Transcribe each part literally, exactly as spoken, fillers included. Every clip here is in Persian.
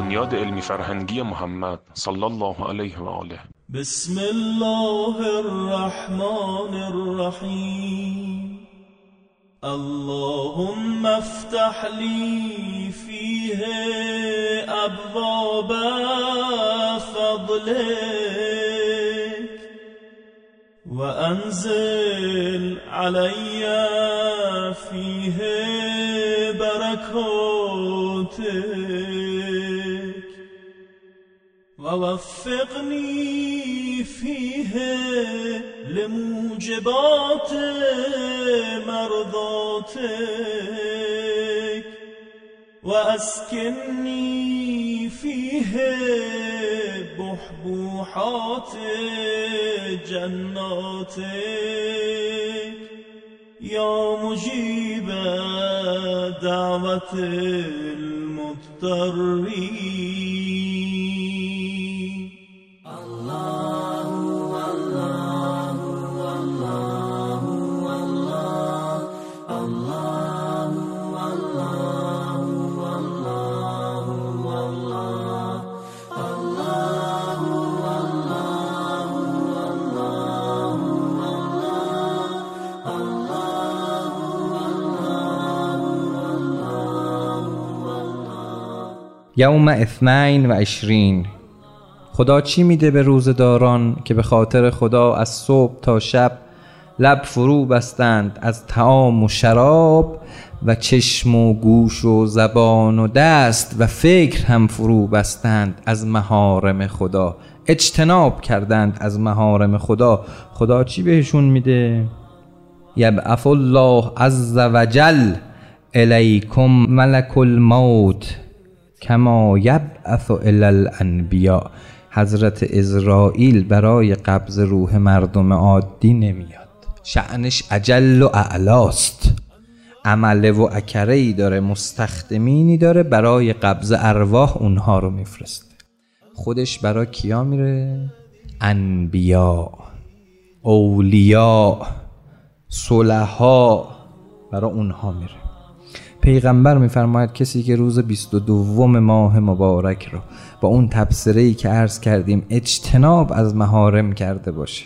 بنیاد علمی فرهنگی محمد صلی الله علیه و آله. بسم الله الرحمن الرحیم. اللهم افتح لی فیه ابواب فضلک و انزل علی فیه برکاتک و وفقنی فیه لموجبات مرضاتک و اسکنی فیه بحبوحات جناتک یا مجیب دعوت المضطرین. الله الله الله الله الله یوم اثنین و عشرین. خدا چی میده به روزداران که به خاطر خدا از صبح تا شب لب فرو بستند از طعام و شراب و چشم و گوش و زبان و دست و فکر هم فرو بستند از محارم خدا، اجتناب کردند از محارم خدا. خدا چی بهشون میده؟ یبعث الله عز وجل الیکم ملک الموت کما یبعث الی الانبیاء. حضرت عزرائیل برای قبض روح مردم عادی نمیاد، شأنش اجل و اعلاست، عمله و اکره‌ای داره، مستخدمینی داره، برای قبض ارواح اونها رو میفرسته. خودش برای کیا میره؟ انبیا، اولیا، صلحا، برای اونها میره. پیغمبر میفرماید کسی که روز بیست و دوم ماه مبارک رو با اون تبصره‌ای که عرض کردیم اجتناب از محارم کرده باشه،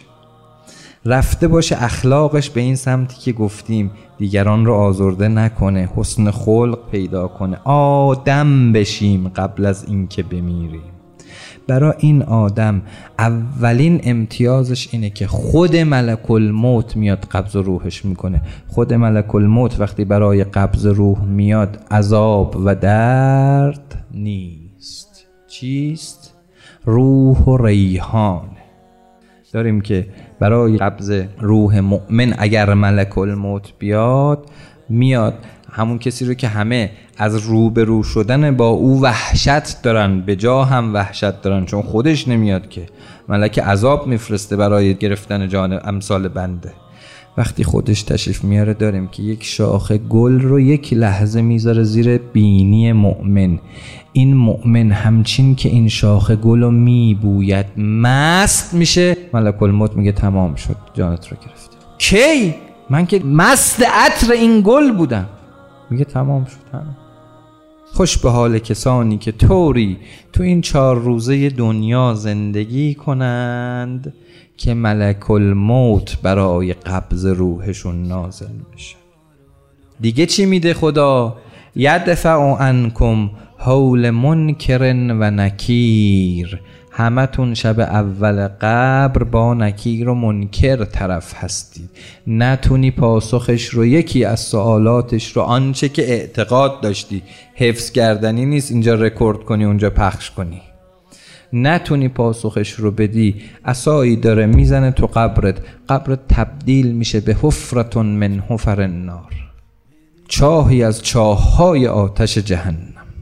رفته باشه اخلاقش به این سمتی که گفتیم دیگران رو آزرده نکنه، حسن خلق پیدا کنه، آدم بشیم قبل از این که بمیریم. برای این آدم اولین امتیازش اینه که خود ملک الموت میاد قبض روحش میکنه. خود ملک الموت وقتی برای قبض روح میاد عذاب و درد نیست. چیست؟ روح و ریحان. داریم که برای قبض روح مؤمن اگر ملک الموت بیاد، میاد همون کسی رو که همه از روبرو شدن با او وحشت دارن، به جا هم وحشت دارن، چون خودش نمیاد که ملک عذاب میفرسته برای گرفتن جان امثال بنده. وقتی خودش تشریف میاره داریم که یک شاخه گل رو یک لحظه میذاره زیر بینی مؤمن. این مؤمن همچین که این شاخه گل رو میبوید مست میشه. ملک الموت میگه تمام شد، جانت رو گرفته. کی؟ من که مست عطر این گل بودم. میگه تمام شد. هم. خوش به حال کسانی که طوری تو این چهار روزه دنیا زندگی کنند که ملک الموت برای قبض روحشون نازل بشه. دیگه چی میده خدا؟ یدفع عنکم حول منکر و نکیر. همتون شب اول قبر با نکیر و منکر طرف هستید، نتونی پاسخش رو، یکی از سوالاتش رو، آنچه که اعتقاد داشتی حفظ کردنی نیست اینجا رکورد کنی اونجا پخش کنی، نتونی پاسخش رو بدی. عصایی داره میزنه تو قبرت، قبرت تبدیل میشه به حفرة من حفر النار، چاهی از چاه‌های آتش جهنم.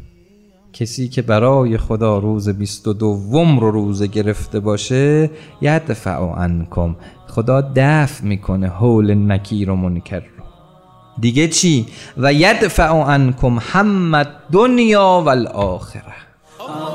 کسی که برای خدا روز بیست و دوم رو روزه گرفته باشه، یدفع عنکم، خدا دفع میکنه حول نکیر و منکر رو. دیگه چی؟ و یدفع عنکم هم الدنیا و الاخره.